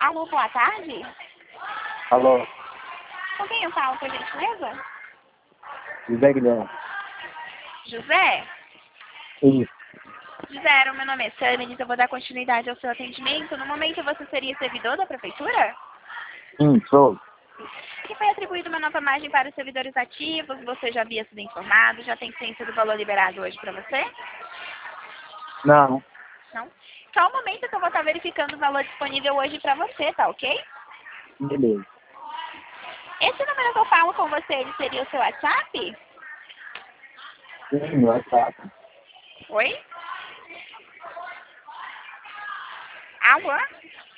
Alô, boa tarde. Alô, Com quem eu falo, por gentileza? José Guilherme. José? Isso. José, o meu nome é Sânia, eu vou dar continuidade ao seu atendimento. No momento, você seria servidor da prefeitura? Sim, sou. Que foi atribuído uma nova margem para os servidores ativos, você já havia sido informado, já tem ciência do valor liberado hoje para você? Não. Não? Só o momento que eu vou estar verificando o valor disponível hoje para você, tá ok? Beleza. Esse número que eu falo com você, ele seria o seu WhatsApp? Sim, meu WhatsApp. Oi? Alô?